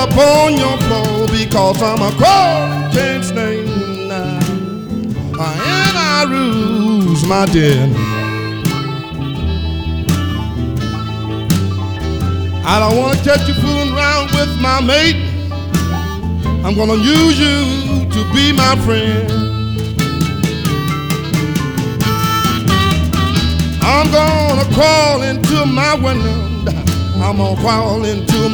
up on your floor because I'm a crawling can't snake now. And I lose my dear. I don't want to catch you fooling around with my mate. I'm gonna use you to be my friend. I'm gonna crawl into my window. I'm gonna crawl into